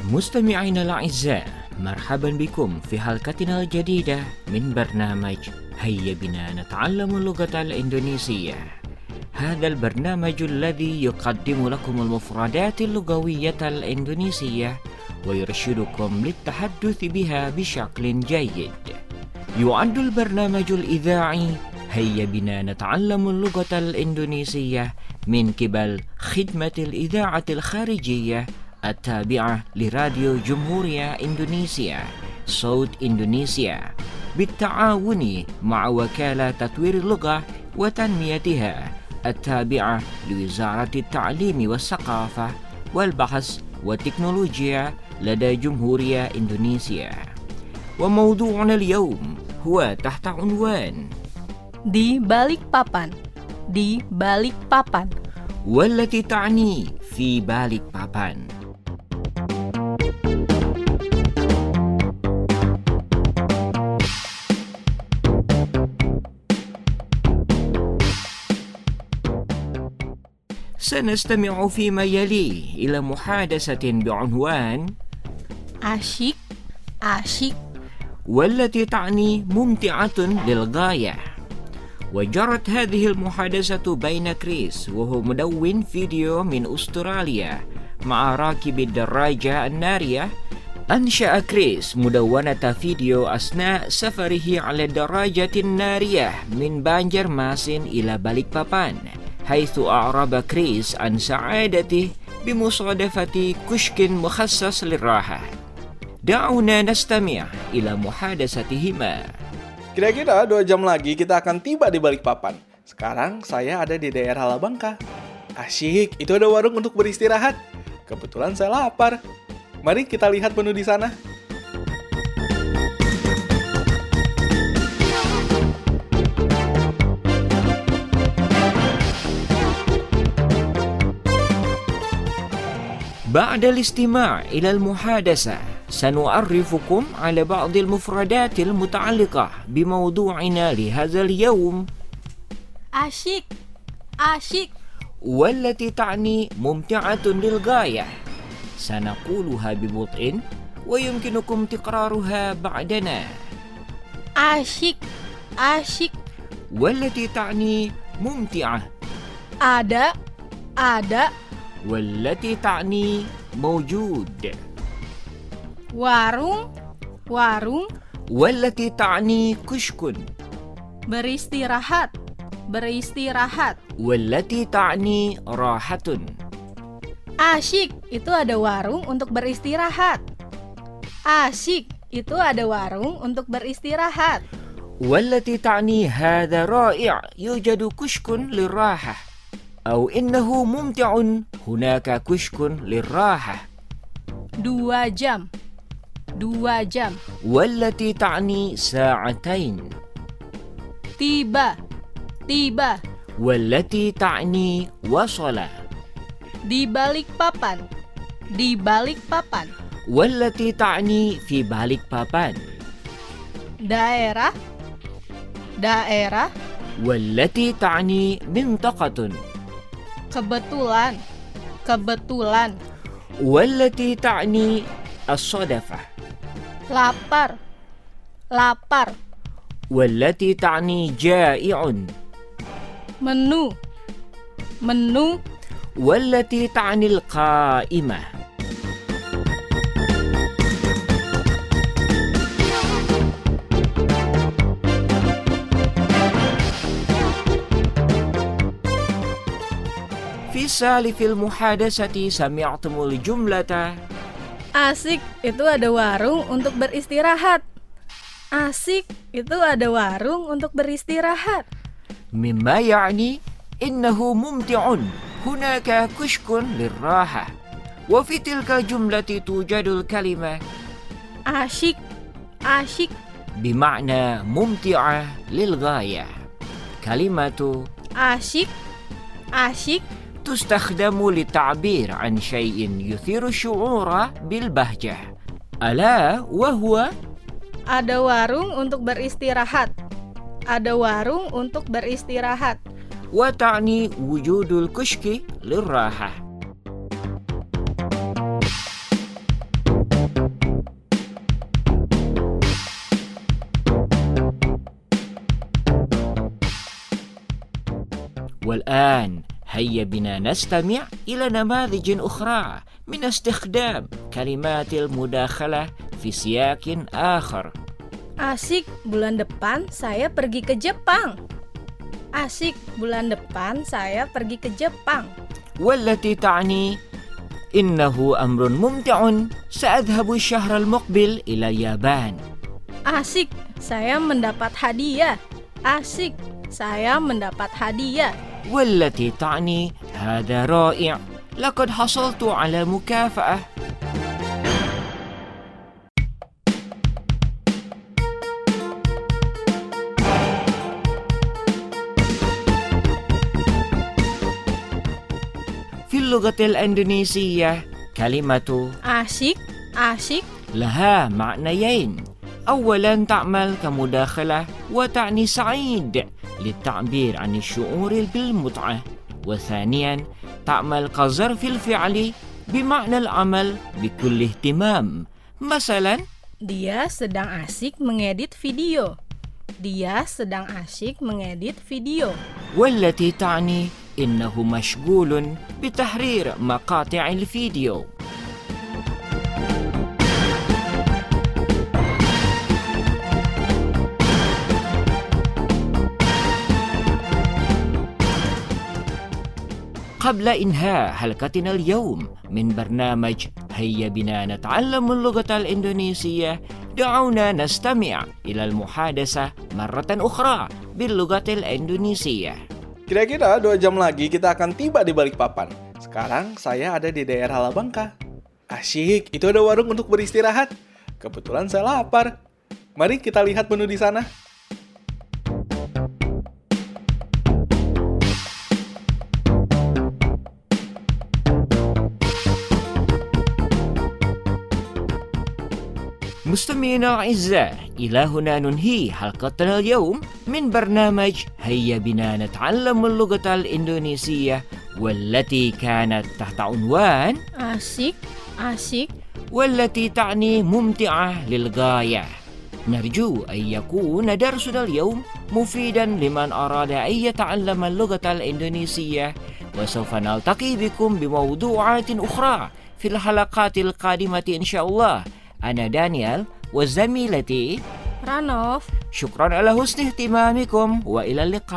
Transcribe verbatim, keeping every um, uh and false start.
مستمعينا الأعزاء، مرحبا بكم في حلقتنا الجديدة من برنامج هيا بنا نتعلم اللغة الإندونيسية. هذا البرنامج الذي يقدم لكم المفردات اللغوية الإندونيسية ويرشدكم للتحدث بها بشكل جيد. يعد البرنامج الإذاعي هيا بنا نتعلم اللغة الإندونيسية من قبل خدمة الإذاعة الخارجية التابعة لراديو جمهورية إندونيسيا صوت إندونيسيا بالتعاون مع وكالة تطوير اللغة وتنميتها التابعة لوزارة التعليم والثقافة والبحث والتكنولوجيا لدى جمهورية إندونيسيا. وموضوعنا اليوم هو تحت عنوان Di balik papan. Di balik papan. والتي تعني في balik papan. سنستمع فيما يلي إلى محادثة بعنوان Asyik. Asyik. والتي تعني ممتعة للغاية. وجرت هذه المحادثة بين كريس وهو مدون فيديو من أستراليا مع راكب الدراجة النارية. أنشأ كريس مدونة فيديو أثناء سفره على الدراجة النارية من بانجرماسين إلى باليكبابان، حيث أعرب كريس عن سعادته بمصادفة كشك مخصص للراحة. دعونا نستمع إلى محادثتهما. Kira-kira dua jam lagi kita akan tiba di Balikpapan. Sekarang saya ada di daerah Labangka. Asyik, itu ada warung untuk beristirahat. Kebetulan saya lapar. Mari kita lihat menu di sana. بعد الاستماع إلى المحادثة سنعرفكم على بعض المفردات المتعلقة بموضوعنا لهذا اليوم. Asyik. Asyik. والتي تعني ممتعة للغاية. سنقولها ببطء ويمكنكم تكرارها بعدنا. Asyik. Asyik. والتي تعني ممتعة. Ada. Ada. والتي تعني موجود. Warung. Warung. والتي تعني كشك. Beristirahat. Beristirahat. والتي تعني راحة. Asyik, itu ada warung untuk beristirahat. Asyik, itu ada warung untuk beristirahat. والتي تعني هذا رائع يوجد كشك للراحة، أو إنه ممتع هناك كشك للراحة. Dua jam. Dua jam. والتي تعني ساعتين. Tiba. Tiba. والتي تعني وصل. Di balik papan. Di balik papan. والتي تعني في باليكبابان. Daerah. Daerah. والتي تعني منطقة. Kebetulan. Kebetulan. والتي تعني الصدفة. Lapar. Lapar. والتي تعني جائع. Menu. Menu. والتي تعني القائمة. في سالف المحادثة سمعتم الجملة Asik, itu ada warung untuk beristirahat. Asik, itu ada warung untuk beristirahat. مما يعني إنه ممتع هناك كشك للراحة. وفي تلك الجملة توجد الكلمة Asyik. Asyik. بمعنى ممتعة للغاية. كلمة Asyik. Asyik. تستخدم للتعبير عن شيء يثير الشعور بالبهجة، ألا وهو Ada warung untuk beristirahat. Ada warung untuk beristirahat. وتعني وجود الكشك للراحة. والآن هيا بنا نستمع إلى نماذج أخرى من استخدام كلمات المداخلة في سياق آخر. Asik, bulan depan saya pergi ke Jepang. Asik, bulan depan saya pergi ke Jepang. والتي تعني إنه أمر ممتع سأذهب الشهر المقبل إلى اليابان. Asik, saya mendapat hadiah. Asik, saya mendapat hadiah. والتي تعني هذا رائع لقد حصلت على مكافأة. في اللغة الإندونيسية كلمة Asik, asik, لها معنيين. أولا تعمل كمداخلة وتعني سعيد للتعبير عن الشعور بالمتعة، وثانيا تعمل كظرف الفعل بمعنى العمل بكل اهتمام. مثلا dia sedang asik mengedit video. Dia sedang asik mengedit video. والتي تعني إنه مشغول بتحرير مقاطع الفيديو. قبل إنهاء حلقتنا اليوم من برنامج هيا بنا نتعلم اللغة الإندونيسية، دعونا نستمع إلى المحادثة مرة أخرى باللغة الإندونيسية. Kira-kira dua jam lagi kita akan tiba di Balikpapan. Sekarang saya ada di daerah Halabangka. Asyik, itu ada warung untuk beristirahat. Kebetulan saya lapar. Mari kita lihat menu di sana. مستمعينا الأعزاء، إلى هنا ننهي حلقتنا اليوم من برنامج هيا بنا نتعلم اللغة الإندونيسية، والتي كانت تحت عنوان Asik, asik, والتي تعني ممتعة للغاية. نرجو أن يكون درسنا اليوم مفيدا لمن أراد أن يتعلم اللغة الإندونيسية، وسوف نلتقي بكم بموضوعات أخرى في الحلقات القادمة إن شاء الله. أنا دانيال وزميلتي Ranof. شكرا على حسن اهتمامكم وإلى اللقاء.